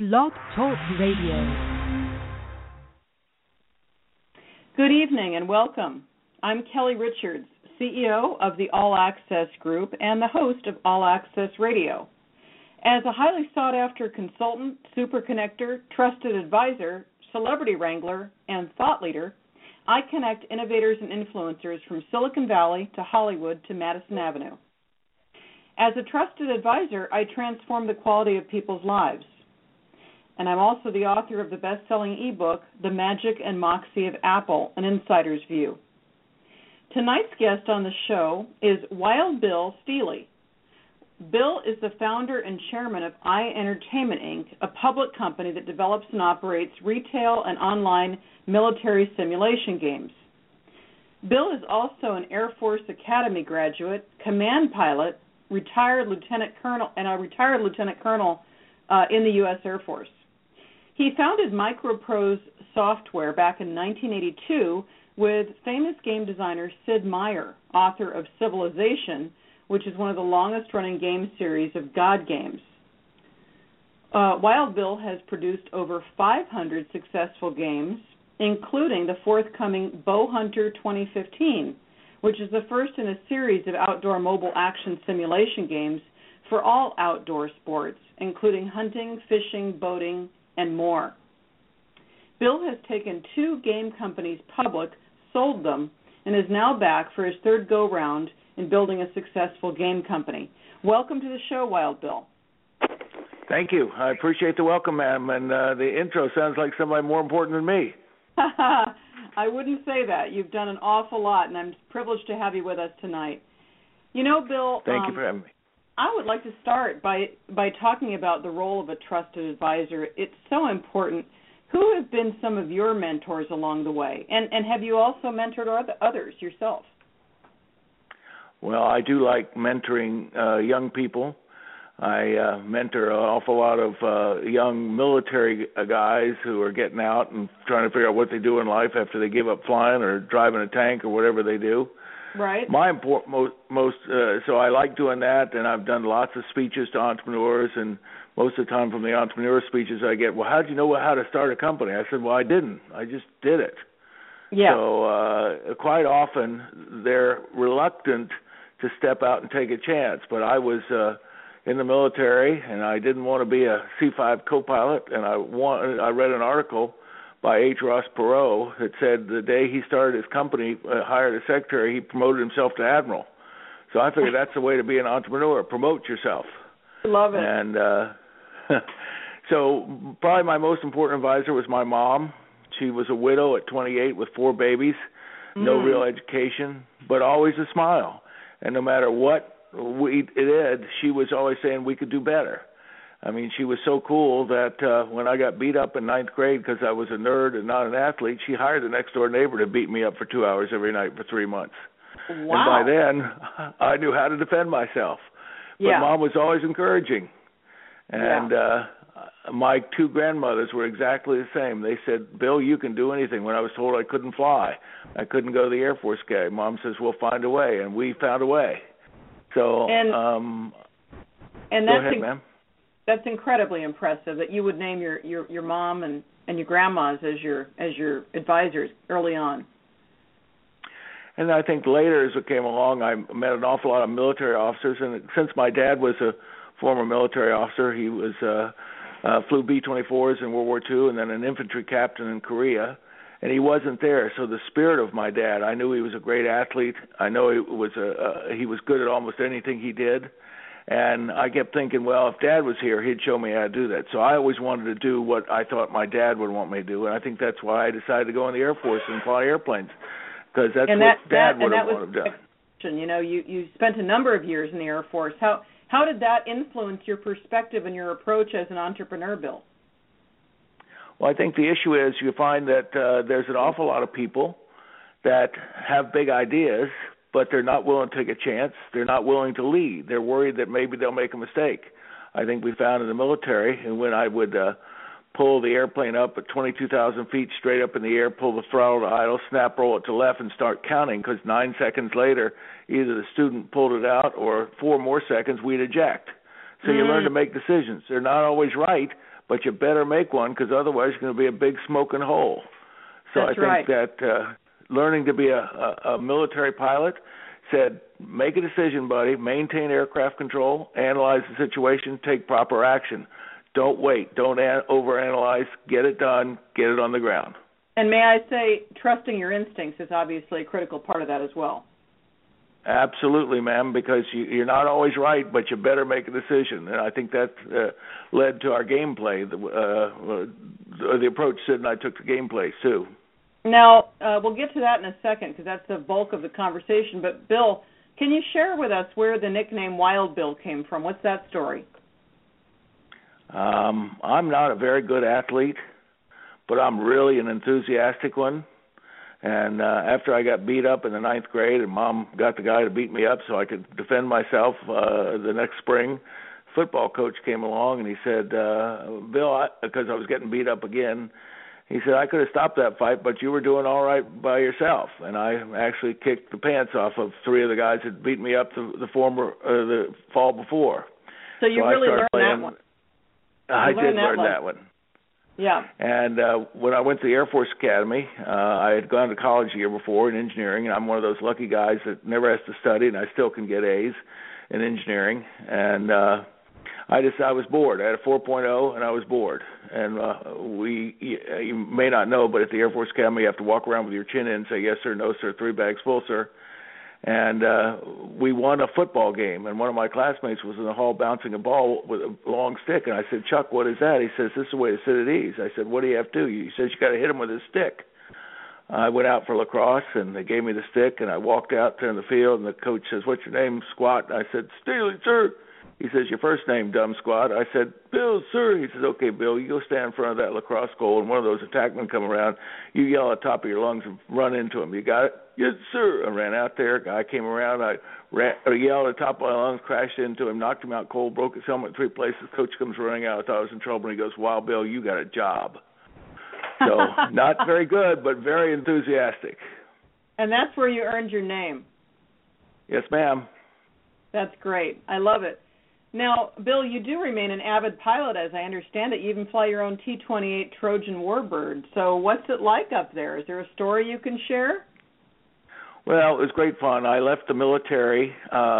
Blog Talk Radio. Good evening and welcome. I'm Kelly Richards, CEO of the All Access Group and the host of All Access Radio. As a highly sought-after consultant, super connector, trusted advisor, celebrity wrangler, and thought leader, I connect innovators and influencers from Silicon Valley to Hollywood to Madison Avenue. As a trusted advisor, I transform the quality of people's lives. And I'm also the author of the best-selling ebook, The Magic and Moxie of Apple, An Insider's View. Tonight's guest on the show is Wild Bill Steely. Bill is the founder and chairman of iEntertainment, Inc., a public company that develops and operates retail and online military simulation games. Bill is also an Air Force Academy graduate, command pilot, retired lieutenant colonel in the U.S. Air Force. He founded MicroProse Software back in 1982 with famous game designer Sid Meier, author of Civilization, which is one of the longest-running game series of God games. Wild Bill has produced over 500 successful games, including the forthcoming Bowhunter 2015, which is the first in a series of outdoor mobile action simulation games for all outdoor sports, including hunting, fishing, boating, and more. Bill has taken 2 game companies public, sold them, and is now back for his third go-round in building a successful game company. Welcome to the show, Wild Bill. Thank you. I appreciate the welcome, ma'am, and the intro sounds like somebody more important than me. I wouldn't say that. You've done an awful lot, and I'm privileged to have you with us tonight. You know, Bill, thank you for having me. I would like to start by talking about the role of a trusted advisor. It's so important. Who have been some of your mentors along the way? And have you also mentored others yourself? Well, I do like mentoring young people. I mentor an awful lot of young military guys who are getting out and trying to figure out what they do in life after they give up flying or driving a tank or whatever they do. Right. So I like doing that, and I've done lots of speeches to entrepreneurs, and most of the time from the entrepreneur speeches I get, well, how did you know how to start a company? I said, well, I didn't. I just did it. Yeah. So quite often they're reluctant to step out and take a chance, but I was in the military, and I didn't want to be a C-5 co-pilot, and I read an article by H. Ross Perot that said the day he started his company, hired a secretary, he promoted himself to admiral. So I figured that's the way to be an entrepreneur, promote yourself. Love it. And so probably my most important advisor was my mom. She was a widow at 28 with 4 babies, no real education, but always a smile. And no matter what we did, she was always saying we could do better. I mean, she was so cool that when I got beat up in 9th grade because I was a nerd and not an athlete, she hired the next-door neighbor to beat me up for 2 hours every night for 3 months. Wow. And by then, I knew how to defend myself. But Mom was always encouraging. And my 2 grandmothers were exactly the same. They said, Bill, you can do anything. When I was told I couldn't fly, I couldn't go to the Air Force guy, Mom says, we'll find a way. And we found a way. So, and go ahead, ma'am. That's incredibly impressive that you would name your mom and your grandmas as your advisors early on. And I think later, as it came along, I met an awful lot of military officers. And since my dad was a former military officer, he was flew B-24s in World War II, and then an infantry captain in Korea. And he wasn't there, so the spirit of my dad, I knew he was a great athlete. I know he was good at almost anything he did. And I kept thinking, well, if Dad was here, he'd show me how to do that. So I always wanted to do what I thought my dad would want me to do, and I think that's why I decided to go in the Air Force and fly airplanes, because that's what Dad would have done. You know, you spent a number of years in the Air Force. How did that influence your perspective and your approach as an entrepreneur, Bill? Well, I think the issue is you find that there's an awful lot of people that have big ideas, but they're not willing to take a chance. They're not willing to lead. They're worried that maybe they'll make a mistake. I think we found in the military, and when I would pull the airplane up at 22,000 feet straight up in the air, pull the throttle to idle, snap roll it to left, and start counting, because 9 seconds later, either the student pulled it out or 4 more seconds, we'd eject. So you learn to make decisions. They're not always right, but you better make one because otherwise it's going to be a big smoking hole. So That's I think that learning to be a military pilot said, make a decision, buddy, maintain aircraft control, analyze the situation, take proper action. Don't wait. Don't overanalyze. Get it done. Get it on the ground. And may I say, trusting your instincts is obviously a critical part of that as well. Absolutely, ma'am, because you're not always right, but you better make a decision. And I think that led to our gameplay, the approach Sid and I took to gameplay, too. Now, we'll get to that in a second because that's the bulk of the conversation. But, Bill, can you share with us where the nickname Wild Bill came from? What's that story? I'm not a very good athlete, but I'm really an enthusiastic one. And after I got beat up in the 9th grade and Mom got the guy to beat me up so I could defend myself the next spring, football coach came along and he said, Bill, because I was getting beat up again, he said, I could have stopped that fight, but you were doing all right by yourself. And I actually kicked the pants off of 3 of the guys that beat me up the fall before. So you really learned that one. I did learn that one. Yeah. And when I went to the Air Force Academy, I had gone to college the year before in engineering, and I'm one of those lucky guys that never has to study, and I still can get A's in engineering. And I was bored. I had a 4.0, and I was bored. And you may not know, but at the Air Force Academy, you have to walk around with your chin in and say, yes, sir, no, sir, 3 bags full, sir. And we won a football game, and one of my classmates was in the hall bouncing a ball with a long stick. And I said, Chuck, what is that? He says, this is the way to sit at ease. I said, what do you have to do? He says, you got to hit him with his stick. I went out for lacrosse, and they gave me the stick, and I walked out there in the field, and the coach says, what's your name, squat? And I said, Steely, sir. He says, your first name, dumb squat. I said, Bill, sir. He says, okay, Bill, you go stand in front of that lacrosse goal, and one of those attackmen come around. You yell at the top of your lungs and run into him. You got it? Yes, sir. I ran out there. Guy came around. I yelled at the top of my lungs, crashed into him, knocked him out cold, broke his helmet in 3 places. Coach comes running out. I thought I was in trouble, and he goes, wow, Bill, you got a job. So not very good, but very enthusiastic. And that's where you earned your name. Yes, ma'am. That's great. I love it. Now, Bill, you do remain an avid pilot, as I understand it. You even fly your own T-28 Trojan Warbird. So what's it like up there? Is there a story you can share? Well, it was great fun. I left the military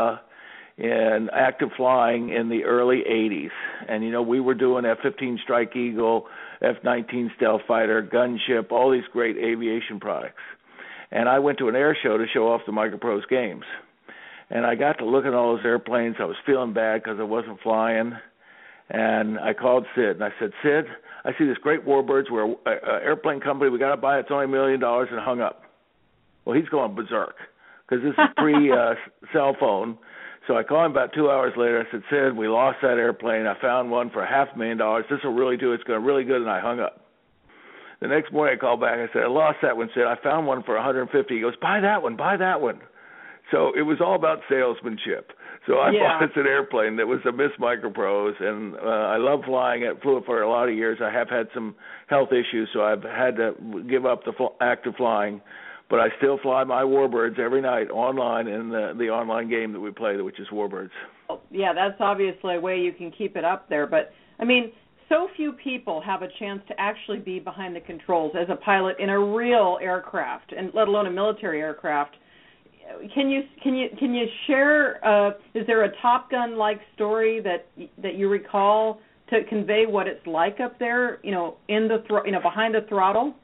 in active flying in the early 80s. And, we were doing F-15 Strike Eagle, F-19 Stealth Fighter, Gunship, all these great aviation products. And I went to an air show to show off the Microprose games. And I got to look at all those airplanes. I was feeling bad because I wasn't flying. And I called Sid, and I said, Sid, I see this great Warbirds. We're an airplane company. We got to buy it. It's only $1 million, and hung up. Well, he's going berserk because this is pre-cell phone. So I called him about 2 hours later. I said, Sid, we lost that airplane. I found one for $500,000. This will really do it. It's going really good, and I hung up. The next morning I called back. I said, I lost that one, Sid. I found one for $150,000. He goes, buy that one, buy that one. So it was all about salesmanship. So I bought an airplane that was a Miss Microprose, and I love flying. I flew it for a lot of years. I have had some health issues, so I've had to give up the act of flying. But I still fly my Warbirds every night online in the online game that we play, which is Warbirds. Yeah, that's obviously a way you can keep it up there. But, I mean, so few people have a chance to actually be behind the controls as a pilot in a real aircraft, and let alone a military aircraft. Can you share? Is there a Top Gun-like story that you recall to convey what it's like up there? In the behind the throttle.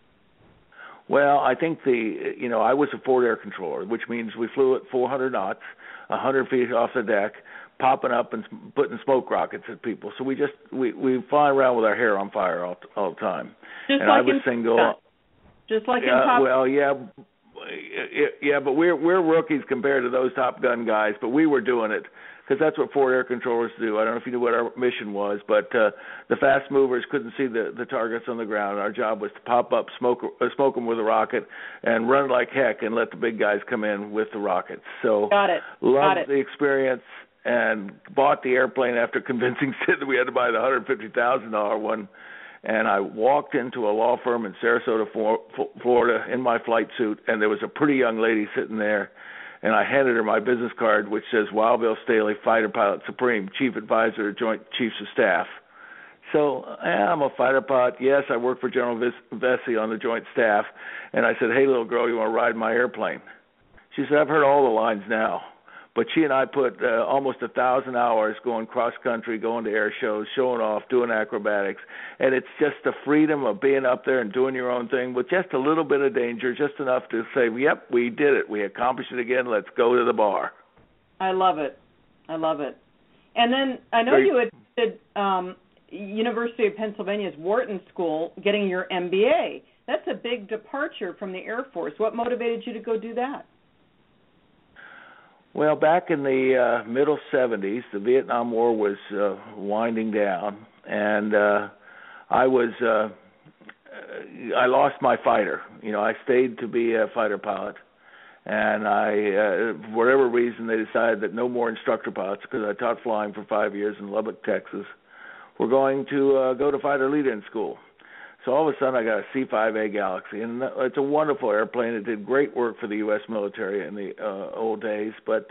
Well, I think I was a forward air controller, which means we flew at 400 knots, 100 feet off the deck, popping up and putting smoke rockets at people. So we fly around with our hair on fire all the time. Just and like I was single. Just like in Top Gun. Well, yeah. Yeah, but we're rookies compared to those Top Gun guys, but we were doing it because that's what forward air controllers do. I don't know if you knew what our mission was, but the fast movers couldn't see the targets on the ground. Our job was to pop up, smoke them with a rocket, and run like heck and let the big guys come in with the rockets. So loved the experience and bought the airplane after convincing Sid that we had to buy the $150,000 one. And I walked into a law firm in Sarasota, Florida, in my flight suit, and there was a pretty young lady sitting there. And I handed her my business card, which says Wild Bill Staley, Fighter Pilot Supreme, Chief Advisor to Joint Chiefs of Staff. So I'm a fighter pilot. Yes, I work for General Vesey on the Joint Staff. And I said, hey, little girl, you want to ride my airplane? She said, I've heard all the lines now. But she and I put almost 1,000 hours going cross-country, going to air shows, showing off, doing acrobatics. And it's just the freedom of being up there and doing your own thing with just a little bit of danger, just enough to say, yep, we did it. We accomplished it again. Let's go to the bar. I love it. I love it. And then I know you attended University of Pennsylvania's Wharton School getting your MBA. That's a big departure from the Air Force. What motivated you to go do that? Well, back in the middle 70s, the Vietnam War was winding down, and I lost my fighter. You know, I stayed to be a fighter pilot, and for whatever reason, they decided that no more instructor pilots, because I taught flying for 5 years in Lubbock, Texas, were going to go to fighter lead-in school. So all of a sudden I got a C-5A Galaxy, and it's a wonderful airplane. It did great work for the U.S. military in the old days, but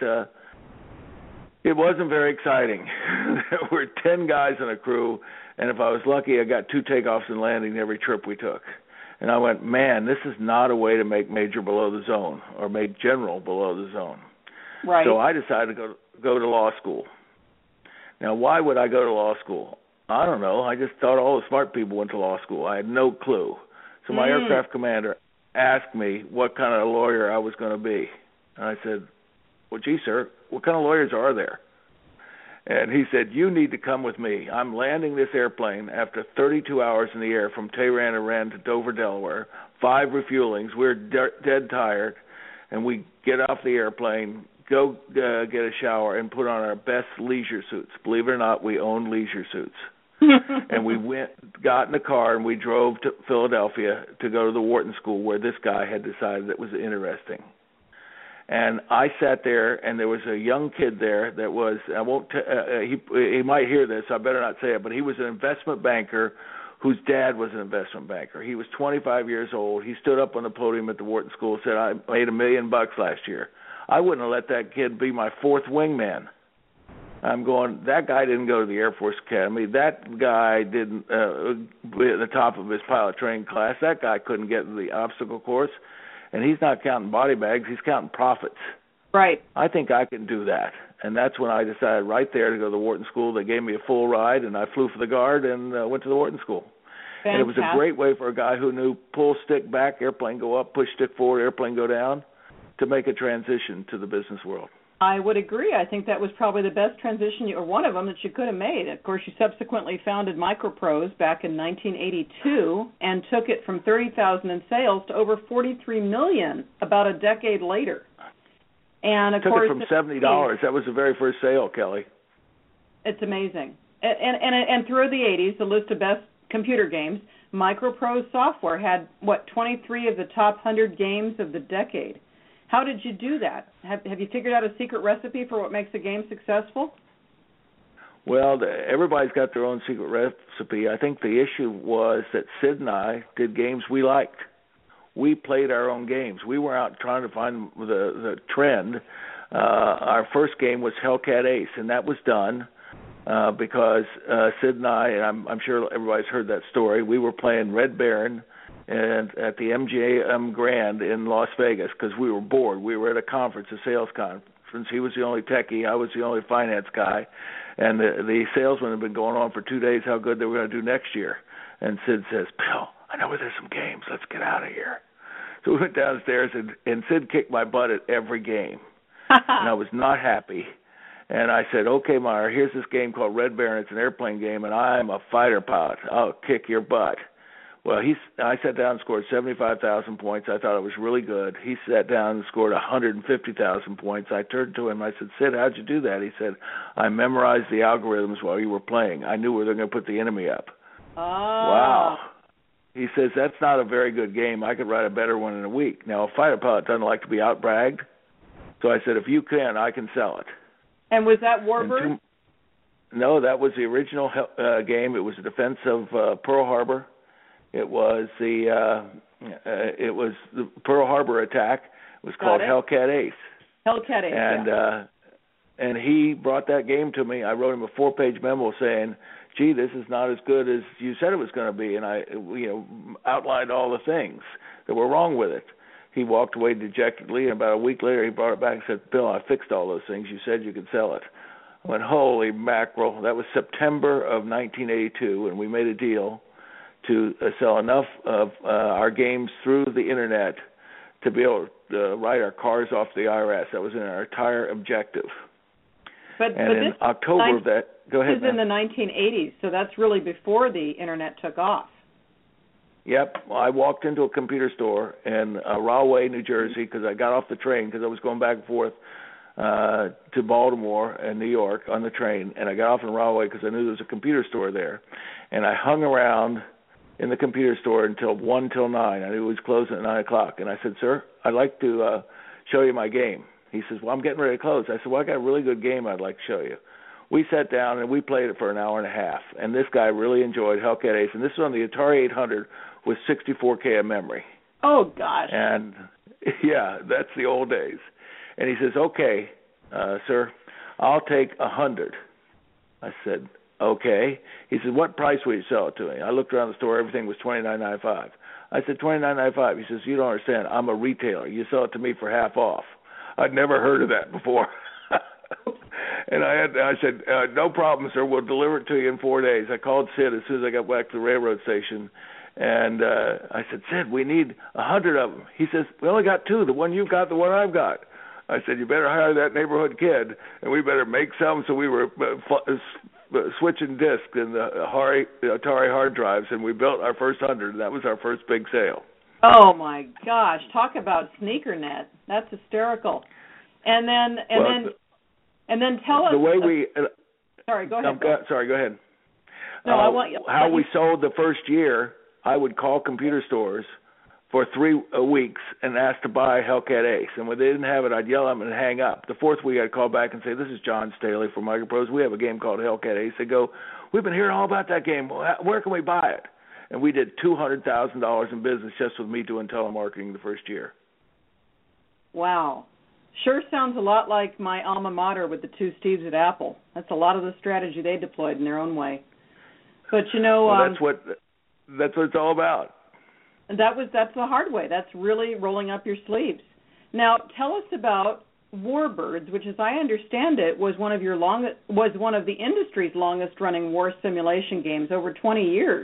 it wasn't very exciting. There were 10 guys in a crew, and if I was lucky, I got 2 takeoffs and landings every trip we took. And I went, man, this is not a way to make major below the zone or make general below the zone. Right. So I decided to go to law school. Now, why would I go to law school? I don't know. I just thought all the smart people went to law school. I had no clue. So my aircraft commander asked me what kind of lawyer I was going to be. And I said, well, gee, sir, what kind of lawyers are there? And he said, you need to come with me. I'm landing this airplane after 32 hours in the air from Tehran, Iran to Dover, Delaware, 5 refuelings. We're dead tired. And we get off the airplane, go get a shower, and put on our best leisure suits. Believe it or not, we own leisure suits. And we got in the car, and we drove to Philadelphia to go to the Wharton School, where this guy had decided it was interesting. And I sat there, and there was a young kid there that was, I won't, he might hear this, I better not say it, but he was an investment banker whose dad was an investment banker. He was 25 years old. He stood up on the podium at the Wharton School and said, I made $1 million last year. I wouldn't have let that kid be my 4th wingman. I'm going, that guy didn't go to the Air Force Academy. That guy didn't be at the top of his pilot training class. That guy couldn't get in the obstacle course. And he's not counting body bags. He's counting profits. Right. I think I can do that. And that's when I decided right there to go to the Wharton School. They gave me a full ride, and I flew for the Guard and went to the Wharton School. Fantastic. And it was a great way for a guy who knew pull stick back, airplane go up, push stick forward, airplane go down, to make a transition to the business world. I would agree. I think that was probably the best transition, or one of them, that you could have made. Of course, you subsequently founded Microprose back in 1982 and took it from $30,000 in sales to over $43 million about a decade later. And of course, took it from $70. That was the very first sale, Kelly. It's amazing. And through the 80s, the list of best computer games, Microprose software had 23 of the top 100 games of the decade. How did you do that? Have you figured out a secret recipe for what makes a game successful? Well, everybody's got their own secret recipe. I think the issue was that Sid and I did games we liked. We played our own games. We were out trying to find the trend. Our first game was Hellcat Ace, and that was done because Sid and I, and I'm sure everybody's heard that story, we were playing Red Baron and at the MGM Grand in Las Vegas because we were bored. We were at a conference, a sales conference. He was the only techie, I was the only finance guy, and the salesman had been going on for 2 days how good they were going to do next year. And Sid says, Bill, I know where there's some games. Let's get out of here. So we went downstairs, and Sid kicked my butt at every game. And I was not happy. And I said, okay, Meyer, here's this game called Red Baron. It's an airplane game, and I'm a fighter pilot. I'll kick your butt. Well, I sat down and scored 75,000 points. I thought it was really good. He sat down and scored 150,000 points. I turned to him. I said, Sid, how'd you do that? He said, I memorized the algorithms while you were playing. I knew where they're going to put the enemy up. Oh. Wow. He says, that's not a very good game. I could write a better one in a week. Now, a fighter pilot doesn't like to be out-bragged. So I said, if you can, I can sell it. And was that Warbird? No, that was the original game. It was the defense of Pearl Harbor. It was the Pearl Harbor attack. It was called Hellcat Ace. Hellcat Ace, and he brought that game to me. I wrote him a 4-page memo saying, "Gee, this is not as good as you said it was going to be," and I, outlined all the things that were wrong with it. He walked away dejectedly, and about a week later, he brought it back and said, "Bill, I fixed all those things. You said you could sell it." I went, "Holy mackerel!" That was September of 1982, and we made a deal to sell enough of our games through the internet to be able to write our cars off the IRS. That was our entire objective. But in October of that, go ahead. This is in the 1980s, so that's really before the internet took off. Yep, I walked into a computer store in Rahway, New Jersey, because I got off the train because I was going back and forth to Baltimore and New York on the train, and I got off in Rahway because I knew there was a computer store there, and I hung around in the computer store until 1 till 9. I knew it was closing at 9 o'clock, and I said, "Sir, I'd like to show you my game." He says, "Well, I'm getting ready to close." I said, "Well, I got a really good game I'd like to show you." We sat down and we played it for an hour and a half, and this guy really enjoyed Hellcat Ace, and this was on the Atari 800 with 64K of memory. Oh, gosh. And, yeah, that's the old days. And he says, "Okay, sir, I'll take 100. I said, "Okay." He said, "What price will you sell it to me?" I looked around the store. Everything was $29.95. I said, $29.95. He says, "You don't understand. I'm a retailer. You sell it to me for half off." I'd never heard of that before. And I said, "No problem, sir. We'll deliver it to you in 4 days." I called Sid as soon as I got back to the railroad station. And I said, "Sid, we need 100 of them." He says, "We only got 2, the one you've got, the one I've got." I said, "You better hire that neighborhood kid, and we better make some." So we were switching discs in the Atari hard drives, and we built our first 100, and that was our first big sale. Oh, my gosh. Talk about SneakerNet. That's hysterical. And then tell us. The way we... sorry, go ahead. Sorry, go ahead. No, I want you. How we sold the first year, I would call computer stores for 3 weeks and ask to buy Hellcat Ace. And when they didn't have it, I'd yell at them and hang up. The 4th week, I'd call back and say, "This is John Staley from Microprose. We have a game called Hellcat Ace." They go, "We've been hearing all about that game. Where can we buy it?" And we did $200,000 in business just with me doing telemarketing the first year. Wow. Sure sounds a lot like my alma mater with the 2 Steves at Apple. That's a lot of the strategy they deployed in their own way. But, well, that's what it's all about. That's the hard way. That's really rolling up your sleeves. Now, tell us about Warbirds, which, as I understand it, was one of the industry's longest-running war simulation games, over 20 years.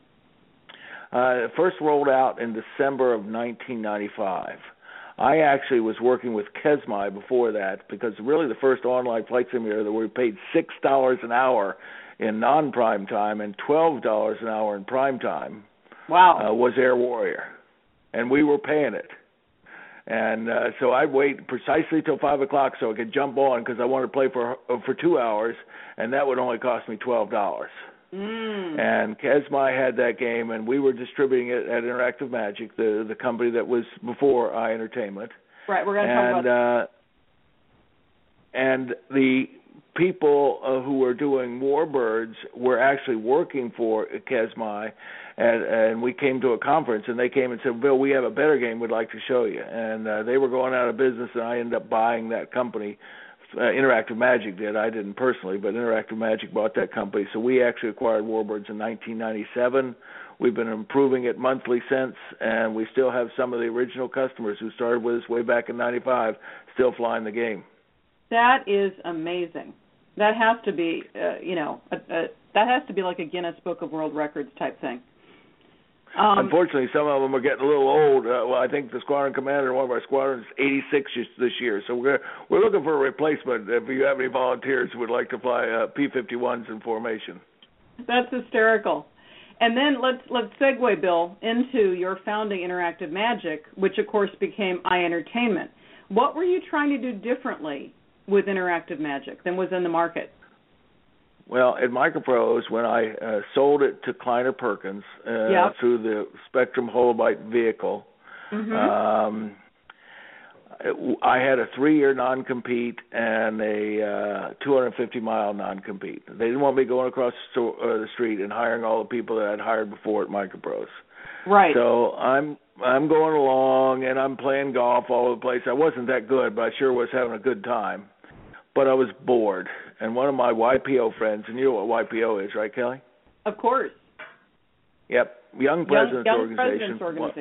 It first rolled out in December of 1995. I actually was working with Kesmai before that, because really the first online flight simulator that we paid $6 an hour in non-prime time and $12 an hour in prime time. Wow. Was Air Warrior, and we were paying it. And so I'd wait precisely till 5 o'clock so I could jump on, because I wanted to play for 2 hours, and that would only cost me $12. And Kesmai had that game, and we were distributing it at Interactive Magic, the company that was before iEntertainment. Right, we're going to talk about and the people who were doing Warbirds were actually working for Kesmai, and we came to a conference, and they came and said, "Bill, we have a better game we'd like to show you." And they were going out of business, and I ended up buying that company. Interactive Magic did. I didn't personally, but Interactive Magic bought that company. So we actually acquired Warbirds in 1997. We've been improving it monthly since, and we still have some of the original customers who started with us way back in 95 still flying the game. That is amazing. That has to be, that has to be like a Guinness Book of World Records type thing. Unfortunately, some of them are getting a little old. Well, I think the squadron commander in one of our squadrons is 86 this year. So we're looking for a replacement. If you have any volunteers who would like to fly P-51s in formation. That's hysterical. And then let's segue, Bill, into your founding Interactive Magic, which of course became iEntertainment. What were you trying to do differently with Interactive Magic than was in the market? Well, at Microprose, when I sold it to Kleiner Perkins through the Spectrum Holobyte vehicle, I had a 3-year non-compete and a 250-mile non-compete. They didn't want me going across the street and hiring all the people that I'd hired before at Microprose. Right. So I'm going along and I'm playing golf all over the place. I wasn't that good, but I sure was having a good time. But I was bored. And one of my YPO friends, and you know what YPO is, right, Kelly? Of course. Yep, Young Presidents Organization.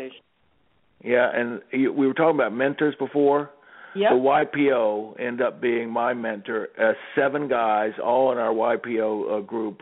Yeah, and we were talking about mentors before. Yep. The YPO ended up being my mentor. 7 guys, all in our YPO group.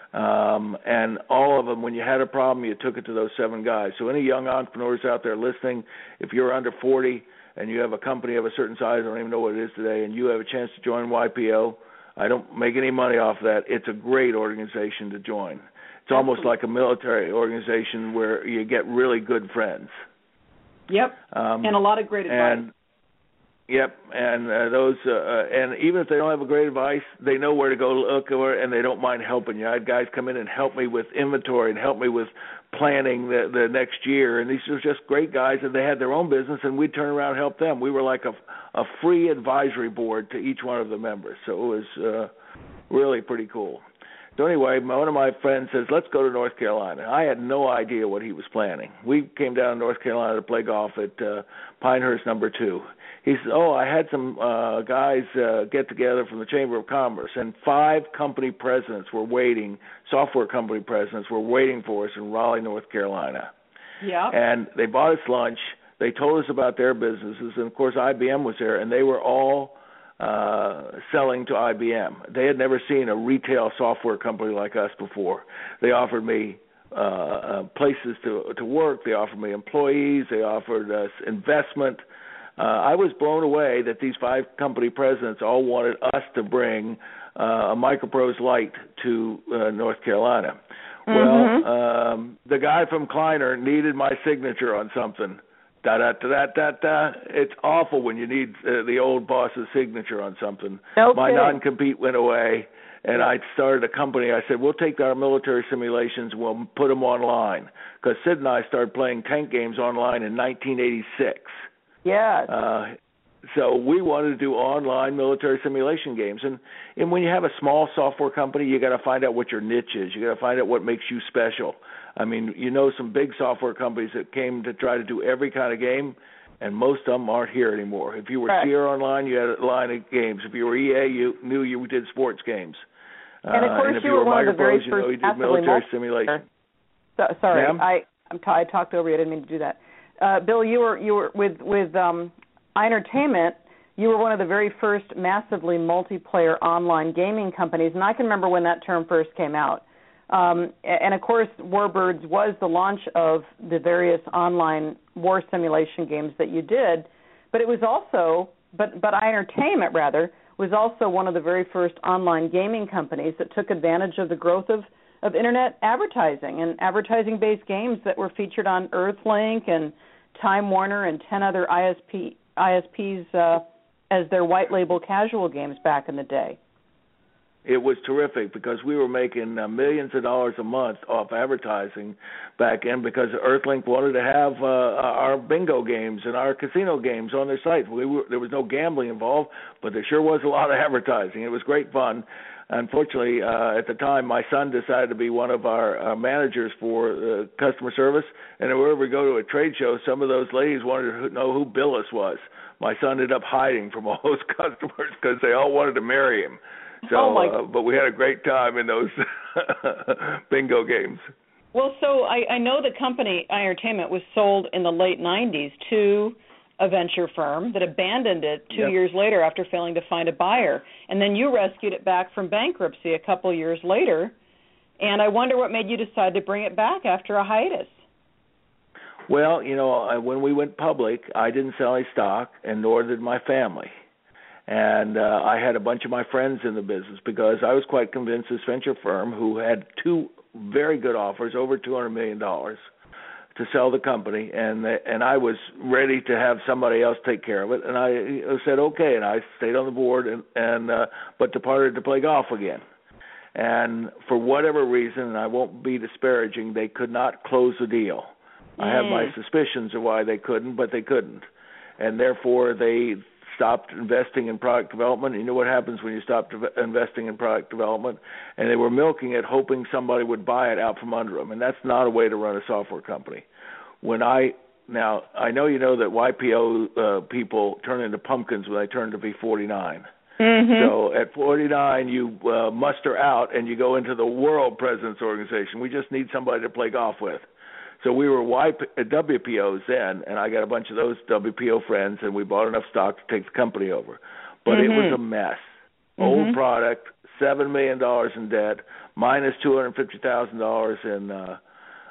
And all of them, when you had a problem, you took it to those 7 guys. So any young entrepreneurs out there listening, if you're under 40 and you have a company of a certain size, I don't even know what it is today, and you have a chance to join YPO, I don't make any money off that. It's a great organization to join. It's almost like a military organization where you get really good friends. Yep, and a lot of great advice. Yep, and and even if they don't have a great advice, they know where to go look for it, and they don't mind helping you. I had guys come in and help me with inventory and help me with planning the next year, and these were just great guys, and they had their own business, and we'd turn around and help them. We were like a free advisory board to each one of the members, so it was really pretty cool. So anyway, one of my friends says, let's go to North Carolina. I had no idea what he was planning. We came down to North Carolina to play golf at Pinehurst No. 2. He said, I had some guys get together from the Chamber of Commerce, and 5 company presidents were waiting, software company presidents were waiting for us in Raleigh, North Carolina. Yeah. And they bought us lunch. They told us about their businesses, and, of course, IBM was there, and they were all selling to IBM. They had never seen a retail software company like us before. They offered me places to work. They offered me employees. They offered us investment. I was blown away that these 5 company presidents all wanted us to bring a Microprose Lite to North Carolina. Mm-hmm. Well, the guy from Kleiner needed my signature on something. Da-da-da-da-da-da. It's awful when you need the old boss's signature on something. Okay. My non-compete went away, and I started a company. I said, we'll take our military simulations, we'll put them online. Because Sid and I started playing tank games online in 1986. Yes. So we wanted to do online military simulation games. And when you have a small software company, you got to find out what your niche is. You got to find out what makes you special. I mean, some big software companies that came to try to do every kind of game, and most of them aren't here anymore. If you were Sierra Online, you had a line of games. If you were EA, you knew you did sports games. And of course, and if you were one of the very first you did military simulation. Sorry, Ma'am? I talked over you. I didn't mean to do that. Bill, you were with iNtertainment. You were one of the very first massively multiplayer online gaming companies, and I can remember when that term first came out. And of course, Warbirds was the launch of the various online war simulation games that you did, but it was also, but iNtertainment rather was also one of the very first online gaming companies that took advantage of the growth of internet advertising and advertising-based games that were featured on Earthlink and Time Warner and 10 other ISPs as their white label casual games back in the day. It was terrific because we were making millions of dollars a month off advertising back then because Earthlink wanted to have our bingo games and our casino games on their site. There was no gambling involved, but there sure was a lot of advertising. It was great fun. Unfortunately, at the time, my son decided to be one of our managers for customer service, and whenever we go to a trade show, some of those ladies wanted to know who Billis was. My son ended up hiding from all those customers because they all wanted to marry him. So, but we had a great time in those bingo games. Well, so I know the company iNtertainment was sold in the late 90s to a venture firm that abandoned it 2 years later after failing to find a buyer. And then you rescued it back from bankruptcy a couple years later. And I wonder what made you decide to bring it back after a hiatus. Well, when we went public, I didn't sell any stock, and nor did my family. And I had a bunch of my friends in the business because I was quite convinced this venture firm, who had 2 very good offers, over $200 million, to sell the company, and I was ready to have somebody else take care of it. And I said okay, and I stayed on the board, but departed to play golf again. And for whatever reason, and I won't be disparaging, they could not close the deal. I have my suspicions of why they couldn't, but they couldn't. and therefore they stopped investing in product development. You know what happens when you stop investing in product development? And they were milking it, hoping somebody would buy it out from under them, and that's not a way to run a software company. Now, I know you know that YPO people turn into pumpkins when they turn to be 49. Mm-hmm. So at 49, you muster out and you go into the World Presidents Organization. We just need somebody to play golf with. So we were WPOs then, and I got a bunch of those WPO friends, and we bought enough stock to take the company over. But it was a mess. Old product, $7 million in debt, minus $250,000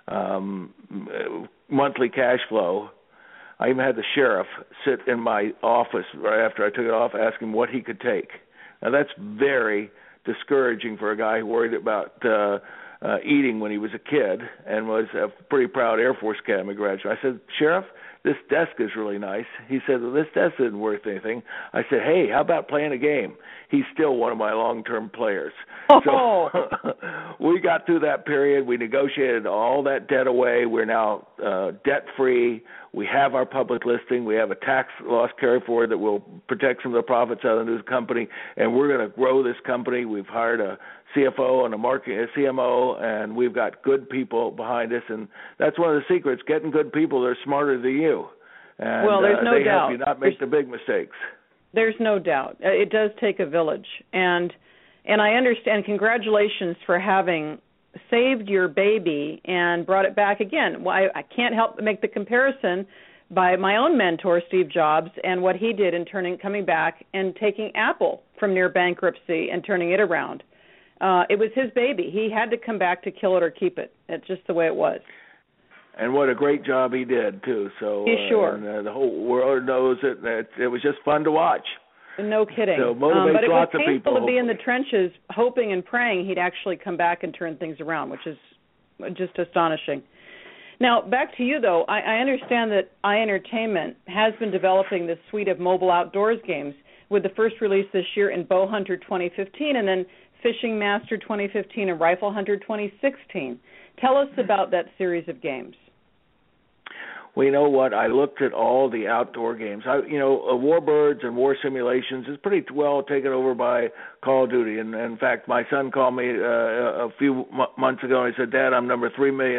in monthly cash flow. I even had the sheriff sit in my office right after I took it off, asking what he could take. Now that's very discouraging for a guy who worried about eating when he was a kid and was a pretty proud Air Force Academy graduate. I said, Sheriff, this desk is really nice. He said, well, this desk isn't worth anything. I said, hey, how about playing a game? He's still one of my long-term players. Oh. So we got through that period. We negotiated all that debt away. We're now debt-free. We have our public listing. We have a tax loss carry-forward that will protect some of the profits out of the new company, and we're going to grow this company. We've hired a CFO and a CMO, and we've got good people behind us, and that's one of the secrets, getting good people that are smarter than you. And, well, there's no they doubt. help you not make the big mistakes. There's no doubt. It does take a village, and I understand. Congratulations for having saved your baby and brought it back again. Well, I can't help but make the comparison by my own mentor, Steve Jobs, and what he did in coming back and taking Apple from near bankruptcy and turning it around. It was his baby. He had to come back to kill it or keep it. It's just the way it was. And what a great job he did, too. So sure. And, the whole world knows it. It was just fun to watch. No kidding. So motivates but it lots was of painful people, to be in the trenches hoping and praying he'd actually come back and turn things around, which is just astonishing. Now, back to you, though. I understand that iEntertainment has been developing this suite of mobile outdoors games with the first release this year in Bow Hunter 2015 and then Fishing Master 2015 and Rifle Hunter 2016. Tell us about that series of games. Well, you know what? I looked at all the outdoor games. Warbirds and War Simulations is pretty well taken over by Call of Duty. And in fact, my son called me a few months ago and he said, Dad, I'm number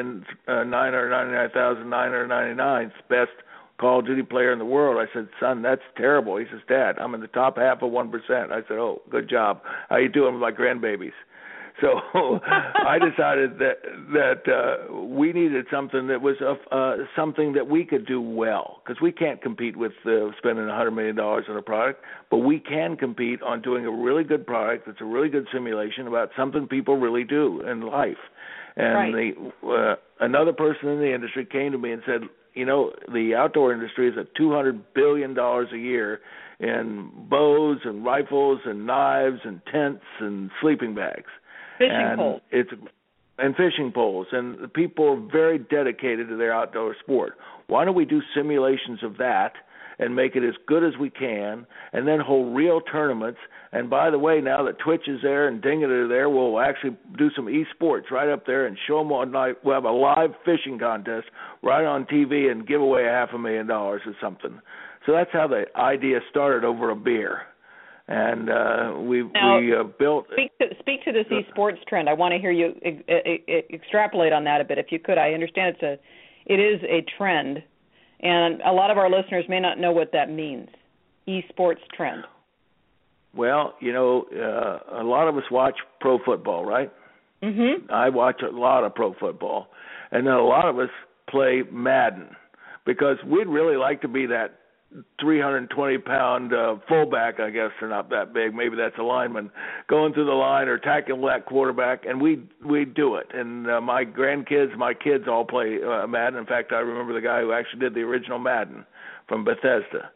3,999,999, best Call of Duty player in the world. I said, son, that's terrible. He says, Dad, I'm in the top half of 1%. I said, oh, good job. How you doing with my grandbabies? So I decided that we needed something that was something that we could do well, because we can't compete with spending $100 million on a product, but we can compete on doing a really good product that's a really good simulation about something people really do in life. And right. Another person in the industry came to me and said, the outdoor industry is at $200 billion a year in bows and rifles and knives and tents and sleeping bags. Fishing poles. And fishing poles. And the people are very dedicated to their outdoor sport. Why don't we do simulations of that and make it as good as we can and then hold real tournaments? And by the way, now that Twitch is there and Ding It are there, we'll actually do some esports right up there and show them all night. We'll have a live fishing contest right on TV and give away $500,000 or something. So that's how the idea started, over a beer. And we built. Speak to this esports trend. I want to hear you extrapolate on that a bit, if you could. I understand it is a trend, and a lot of our listeners may not know what that means. Esports trend. Well, a lot of us watch pro football, right? Mm-hmm. I watch a lot of pro football, and then a lot of us play Madden because we'd really like to be that 320-pound fullback. I guess they're not that big. Maybe that's a lineman going through the line or tackling that quarterback, and we do it. And my kids all play Madden. In fact, I remember the guy who actually did the original Madden from Bethesda.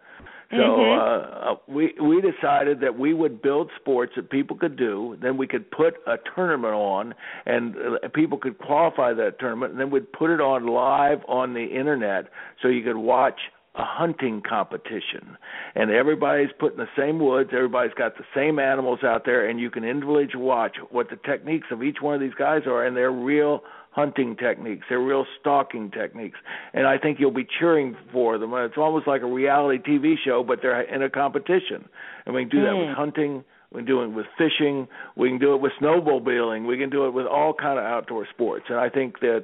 So we decided that we would build sports that people could do. Then we could put a tournament on, and people could qualify that tournament. And then we'd put it on live on the internet, so you could watch a hunting competition, and everybody's put in the same woods, everybody's got the same animals out there, and you can individually watch what the techniques of each one of these guys are, and they're real hunting techniques, they're real stalking techniques, and I think you'll be cheering for them. It's almost like a reality TV show, but they're in a competition, and we can do that with hunting. We can do it with fishing. We can do it with snowmobiling. We can do it with all kind of outdoor sports. And I think that,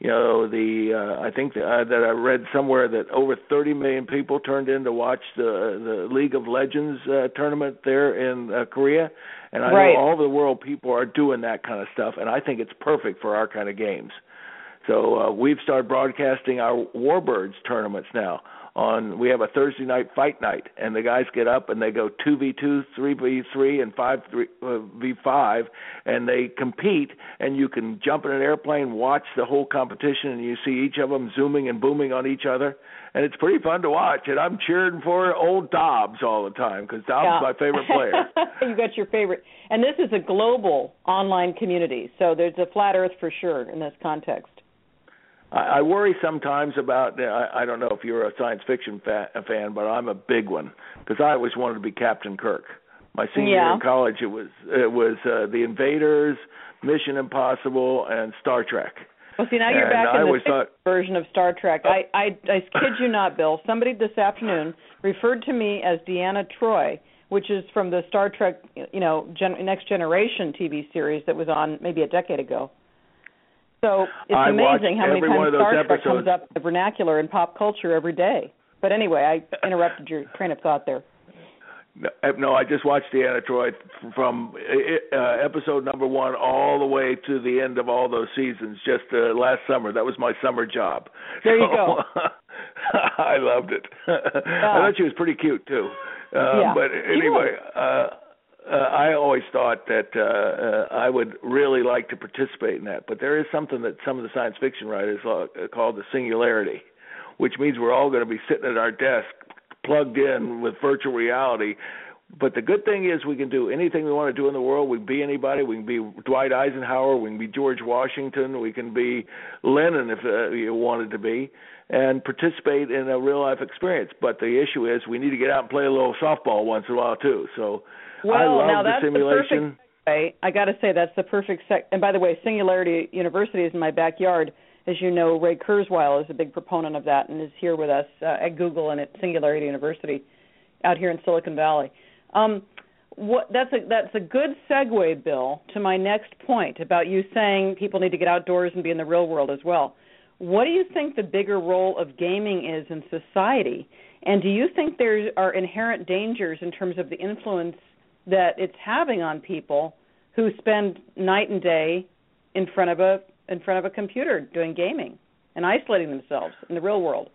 that I read somewhere that over 30 million people turned in to watch the League of Legends tournament there in Korea. And I know all over the world people are doing that kind of stuff. And I think it's perfect for our kind of games. So we've started broadcasting our Warbirds tournaments now. We have a Thursday night fight night, and the guys get up and they go 2v2, 3v3, and 5v5, and they compete. And you can jump in an airplane, watch the whole competition, and you see each of them zooming and booming on each other, and it's pretty fun to watch. And I'm cheering for old Dobbs all the time because Dobbs is my favorite player. You got your favorite, and this is a global online community, so there's a flat Earth for sure in this context. I worry sometimes about, I don't know if you're a science fiction fan, but I'm a big one because I always wanted to be Captain Kirk. My senior year in college, it was The Invaders, Mission Impossible, and Star Trek. Well, see, now you're back in the version of Star Trek. I kid you not, Bill. Somebody this afternoon referred to me as Deanna Troi, which is from the Star Trek, Next Generation TV series that was on maybe a decade ago. So it's amazing how many times Star Trek comes up in the vernacular in pop culture every day. But anyway, I interrupted your train of thought there. No, I just watched Deanna Troi from episode number 1 all the way to the end of all those seasons just last summer. That was my summer job. There you go. I loved it. I thought she was pretty cute, too. But anyway, I always thought that I would really like to participate in that. But there is something that some of the science fiction writers call the singularity, which means we're all going to be sitting at our desk plugged in with virtual reality. But the good thing is we can do anything we want to do in the world. We can be anybody. We can be Dwight Eisenhower. We can be George Washington. We can be Lenin if you wanted to be, and participate in a real-life experience. But the issue is we need to get out and play a little softball once in a while, too. So I love the simulation. I got to say, that's the perfect And by the way, Singularity University is in my backyard. As you know, Ray Kurzweil is a big proponent of that and is here with us at Google and at Singularity University out here in Silicon Valley. That's a good segue, Bill, to my next point about you saying people need to get outdoors and be in the real world as well. What do you think the bigger role of gaming is in society? And do you think there are inherent dangers in terms of the influence that it's having on people who spend night and day in front of a computer doing gaming and isolating themselves in the real world?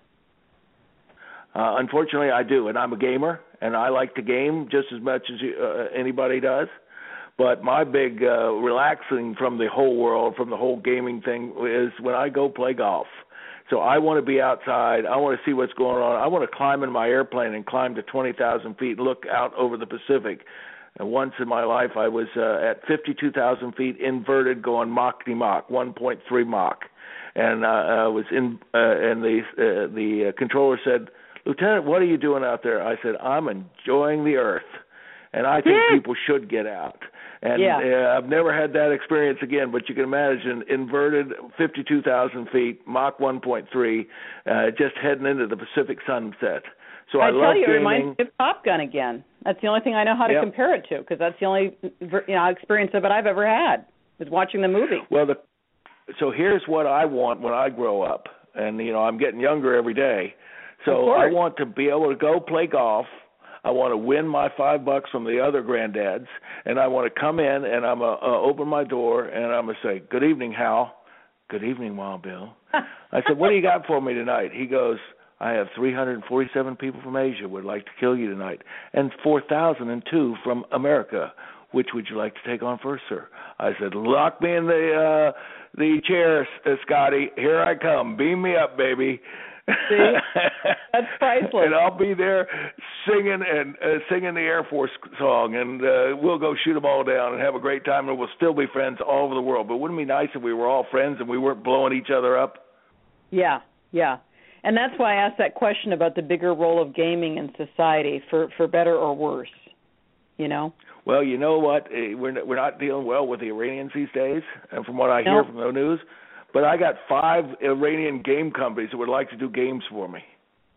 Unfortunately, I do, and I'm a gamer, and I like to game just as much as anybody does. But my big relaxing from the whole world, from the whole gaming thing, is when I go play golf. So I want to be outside. I want to see what's going on. I want to climb in my airplane and climb to 20,000 feet and look out over the Pacific. And once in my life, I was at 52,000 feet inverted going Mach-to-Mach, 1.3 Mach. And I was in, and the controller said, "Lieutenant, what are you doing out there?" I said, "I'm enjoying the earth." And I think people should get out. And I've never had that experience again, but you can imagine inverted 52,000 feet, Mach 1.3, just heading into the Pacific sunset. So I love gaming. It reminds me of Top Gun again. That's the only thing I know how to compare it to, because that's the only experience of it I've ever had, is watching the movie. Well, so here's what I want when I grow up, and I'm getting younger every day. So I want to be able to go play golf. I want to win my $5 from the other granddads, and I want to come in and I'm going to open my door and I'm going to say, "Good evening, Hal." "Good evening, Wild Bill." I said, "What do you got for me tonight?" He goes, "I have 347 people from Asia would like to kill you tonight, and 4,002 from America. Which would you like to take on first, sir?" I said, "Lock me in the chair, Scotty. Here I come. Beam me up, baby." See? That's priceless. And I'll be there singing the Air Force song, and we'll go shoot them all down and have a great time, and we'll still be friends all over the world. But wouldn't it be nice if we were all friends and we weren't blowing each other up? Yeah. And that's why I asked that question about the bigger role of gaming in society, for better or worse, you know? Well, you know what? We're not dealing well with the Iranians these days, and from what I hear from the news. But I got 5 Iranian game companies that would like to do games for me.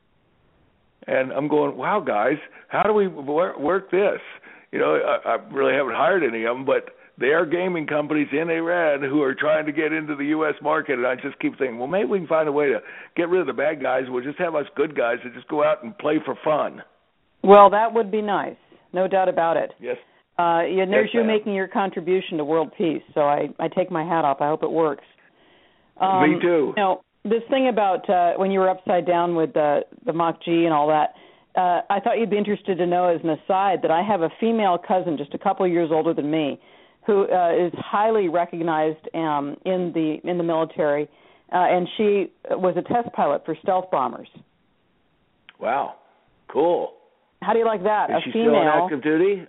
And I'm going, wow, guys, how do we work this? You know, I really haven't hired any of them, but there are gaming companies in Iran who are trying to get into the U.S. market, and I just keep thinking, well, maybe we can find a way to get rid of the bad guys. We'll just have us good guys that just go out and play for fun. Well, that would be nice, no doubt about it. Yes. There's you making your contribution to world peace, so I take my hat off. I hope it works. Me too. You know, this thing about when you were upside down with the Mach G and all that, I thought you'd be interested to know as an aside that I have a female cousin just a couple of years older than me who is highly recognized in the military, and she was a test pilot for stealth bombers. Wow, cool. How do you like that? Is she still on active duty?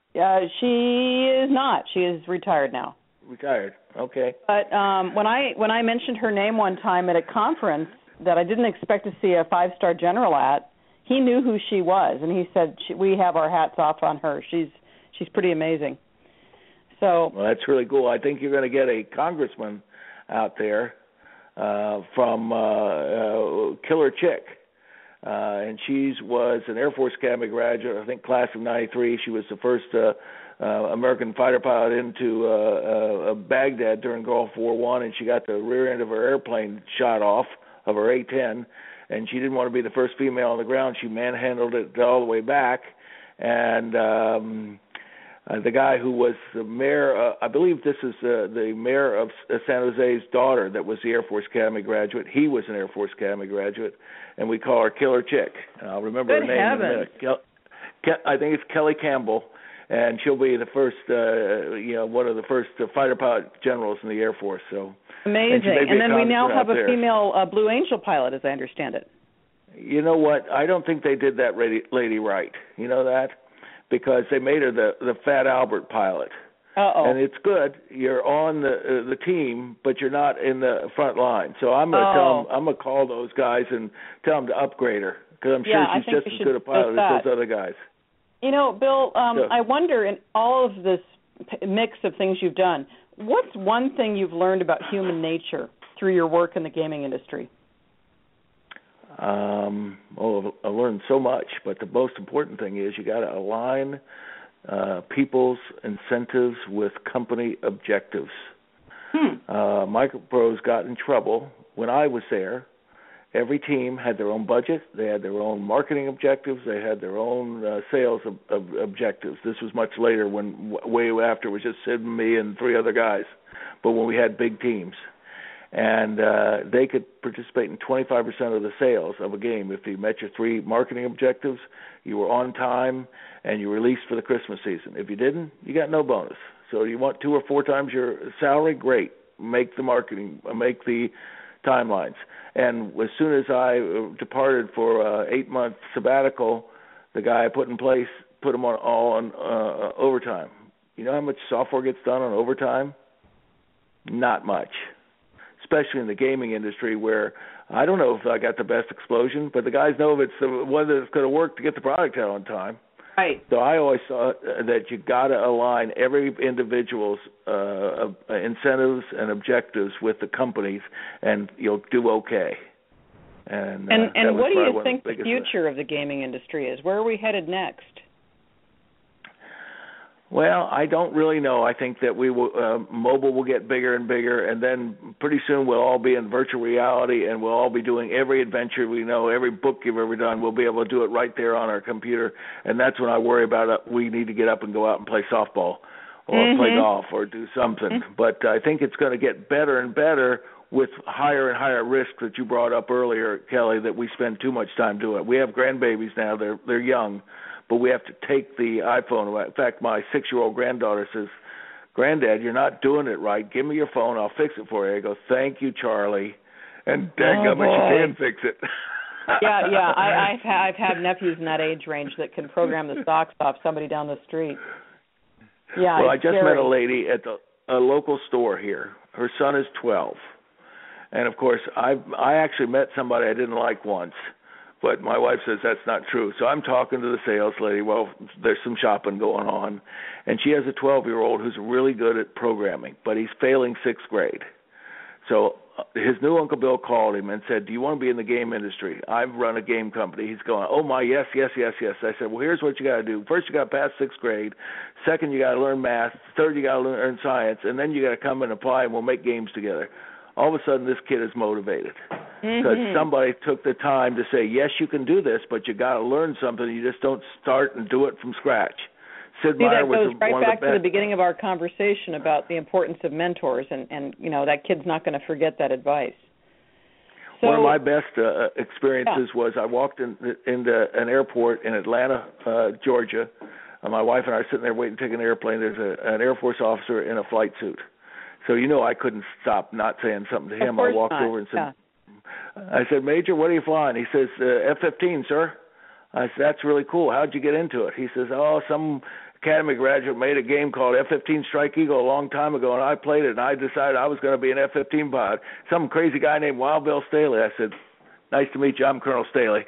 She is not. She is retired now. Retired. Okay. But when I mentioned her name one time at a conference that I didn't expect to see a 5-star general at, he knew who she was, and he said we have our hats off on her. She's pretty amazing. So. Well, that's really cool. I think you're going to get a congressman out there from Killer Chick. And she was an Air Force Academy graduate, I think class of 93. She was the first American fighter pilot into Baghdad during Gulf War I, and she got the rear end of her airplane shot off of her A-10, and she didn't want to be the first female on the ground. She manhandled it all the way back, and the guy who was the mayor, I believe this is the mayor of San Jose's daughter that was the Air Force Academy graduate. He was an Air Force Academy graduate, and we call her Killer Chick. And I'll remember her name in a minute. I think it's Kelly Campbell, and she'll be the first, one of the first fighter pilot generals in the Air Force. So amazing. And then we now have a female Blue Angel pilot, as I understand it. You know what? I don't think they did that lady right. You know that? Because they made her the Fat Albert pilot. Uh-oh. And it's good. You're on the team, but you're not in the front line. So I'm going to tell them, I'm going to call those guys and tell them to upgrade her, because I'm sure she's just as good a pilot as those other guys. You know, Bill, I wonder, in all of this mix of things you've done, what's one thing you've learned about human nature through your work in the gaming industry? I learned so much, but the most important thing is you got to align people's incentives with company objectives. Microprose got in trouble when I was there. Every team had their own budget. They had their own marketing objectives. They had their own sales objectives. This was much later, when way after it was just Sid and me and 3 other guys, but when we had big teams. And they could participate in 25% of the sales of a game. If you met your 3 marketing objectives, you were on time, and you released for the Christmas season. If you didn't, you got no bonus. So you want 2 or 4 times your salary? Great. Make the marketing, make the timelines. And as soon as I departed for 8-month sabbatical, the guy I put in place put them all on overtime. You know how much software gets done on overtime? Not much. Especially in the gaming industry, where I don't know if I got the best explosion, but the guys know if it's the one that's going to work to get the product out on time. Right. So I always thought that you got to align every individual's incentives and objectives with the companies, and you'll do okay. And what do you think the future of the gaming industry is? Where are we headed next? Well, I don't really know. I think that we will, mobile will get bigger and bigger, and then pretty soon we'll all be in virtual reality, and we'll all be doing every adventure we know, every book you've ever done. We'll be able to do it right there on our computer, and that's when I worry about we need to get up and go out and play softball or play golf or do something. But I think it's going to get better and better with higher and higher risk that you brought up earlier, Kelly, that we spend too much time doing it. We have grandbabies now. They're young. But we have to take the iPhone. In fact, my 6-year-old granddaughter says, "Granddad, you're not doing it right. Give me your phone. I'll fix it for you." I go, "Thank you, Charlie." And dadgummit, she can fix it. Yeah. I've had nephews in that age range that can program the socks off somebody down the street. Yeah. Well, I just met a lady at a local store here. Her son is 12. And of course, I actually met somebody I didn't like once, but my wife says that's not true. So I'm talking to the sales lady. Well, there's some shopping going on, and she has a 12-year-old who's really good at programming, but he's failing 6th grade. So his new Uncle Bill called him and said, "Do you want to be in the game industry? I've run a game company." He's going, "Oh my, yes, yes, yes, yes." I said, "Well, here's what you got to do. First, you got to pass 6th grade. Second, you got to learn math. Third, you got to learn science, and then you got to come and apply, and we'll make games together." All of a sudden, this kid is motivated because somebody took the time to say, "Yes, you can do this, but you got to learn something. You just don't start and do it from scratch." Sid Meier was goes right one back of the to best. the beginning of our conversation about the importance of mentors, and that kid's not going to forget that advice. So, one of my best experiences was I walked into an airport in Atlanta, Georgia. My wife and I are sitting there waiting to take an airplane. There's an Air Force officer in a flight suit. So I couldn't stop not saying something to him. I walked over and said, I said, "Major, what are you flying?" He says, F-15, sir. I said, "That's really cool. How'd you get into it?" He says, "Oh, some Academy graduate made a game called F-15 Strike Eagle a long time ago, and I played it, and I decided I was going to be an F-15 pilot. Some crazy guy named Wild Bill Staley." I said, "Nice to meet you. I'm Colonel Staley."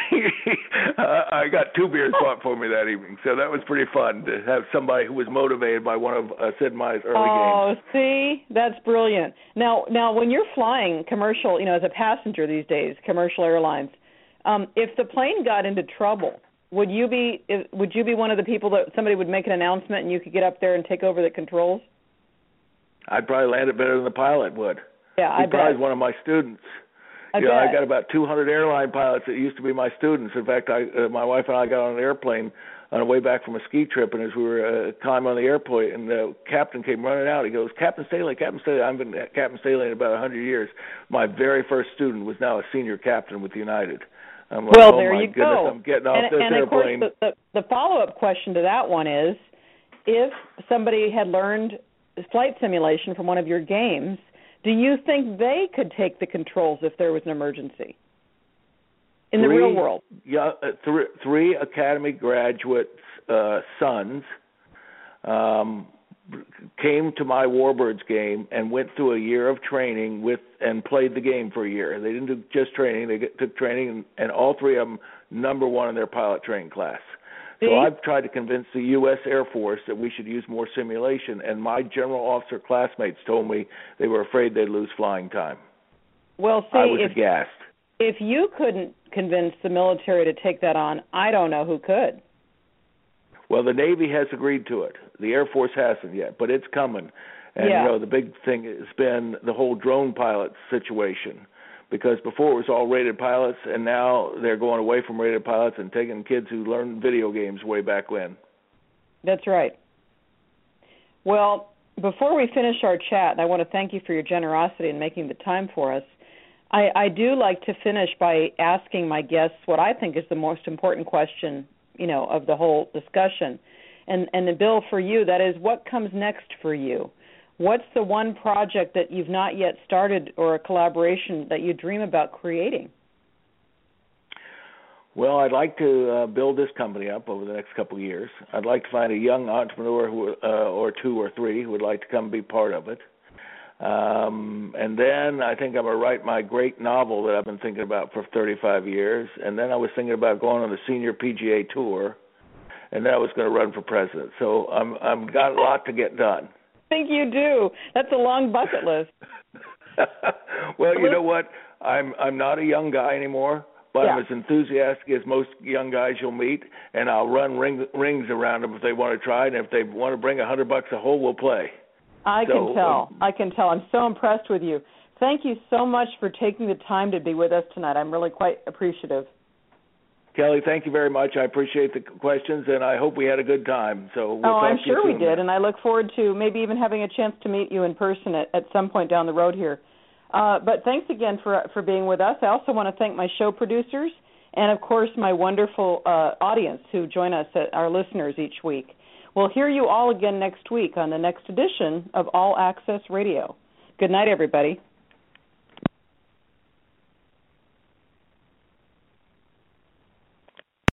I got 2 beers bought for me that evening, so that was pretty fun to have somebody who was motivated by one of Sid Meier's early games. Oh, see, that's brilliant. Now, when you're flying commercial, as a passenger these days, commercial airlines, if the plane got into trouble, would you be one of the people that somebody would make an announcement and you could get up there and take over the controls? I'd probably land it better than the pilot would. Yeah, He's probably one of my students. I got about 200 airline pilots that used to be my students. In fact, my wife and I got on an airplane on the way back from a ski trip, and as we were climbing on the airplane, and the captain came running out. He goes, "Captain Staley, Captain Staley." I've been Captain Staley in about 100 years. My very first student was now a senior captain with United. I'm like, well, there you goodness, go. I'm getting off this and airplane. Of course, the follow-up question to that one is, if somebody had learned flight simulation from one of your games, do you think they could take the controls if there was an emergency in the real world? Yeah, 3 Academy graduates' sons came to my Warbirds game and went through a year of training and played the game for a year. They didn't do just training; they took training, and all 3 of them number 1 in their pilot training class. See? So I've tried to convince the U.S. Air Force that we should use more simulation, and my general officer classmates told me they were afraid they'd lose flying time. Well, see, I was aghast. If you couldn't convince the military to take that on, I don't know who could. Well, the Navy has agreed to it. The Air Force hasn't yet, but it's coming. And, the big thing has been the whole drone pilot situation, because before it was all rated pilots, and now they're going away from rated pilots and taking kids who learned video games way back when. That's right. Well, before we finish our chat, and I want to thank you for your generosity in making the time for us, I do like to finish by asking my guests what I think is the most important question, of the whole discussion. And Bill, for you, that is, what comes next for you? What's the one project that you've not yet started or a collaboration that you dream about creating? Well, I'd like to build this company up over the next couple of years. I'd like to find a young entrepreneur or 2 or 3 who would like to come be part of it. And then I think I'm going to write my great novel that I've been thinking about for 35 years. And then I was thinking about going on the senior PGA tour. And then I was going to run for president. So I've got a lot to get done. I think you do. That's a long bucket list. Well, you know what? I'm not a young guy anymore, but I'm as enthusiastic as most young guys you'll meet, and I'll run rings around them if they want to try, and if they want to bring $100 a hole, we'll play. I can tell. I'm so impressed with you. Thank you so much for taking the time to be with us tonight. I'm really quite appreciative. Kelly, thank you very much. I appreciate the questions, and I hope we had a good time. So we'll talk I'm to you sure soon. we did, and I look forward to maybe even having a chance to meet you in person at some point down the road here. But thanks again for being with us. I also want to thank my show producers and, of course, my wonderful audience who join us, our listeners, each week. We'll hear you all again next week on the next edition of All Access Radio. Good night, everybody.